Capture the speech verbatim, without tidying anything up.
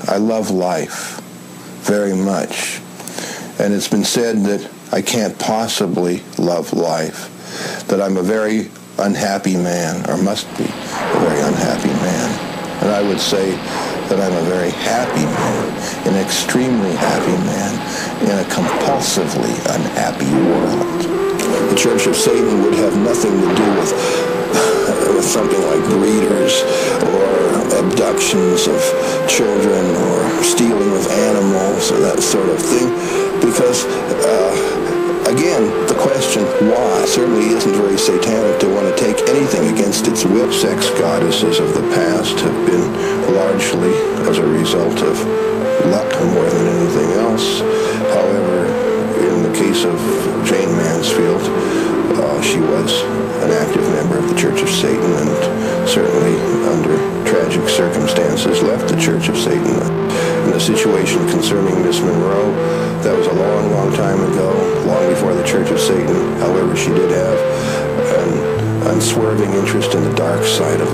I love life very much. And it's been said that I can't possibly love life, that I'm a very unhappy man, or must be a very unhappy man. And I would say that I'm a very happy man, an extremely happy man, in a compulsively unhappy world. The Church of Satan would have nothing to do with, with something like breeders or abductions of children or stealing of animals or that sort of thing, because uh, again, the question why certainly isn't very satanic to want to take anything against its will. Sex goddesses of the past have been largely as a result of luck more than anything else. However, in the case of Jane Mansfield, uh, she was an active member of the Church of Satan, and certainly under tragic circumstances left the Church of Satan. In the situation concerning Miss Monroe, that was a long, long time ago, long before the Church of Satan. However, she did have an unswerving interest in the dark side of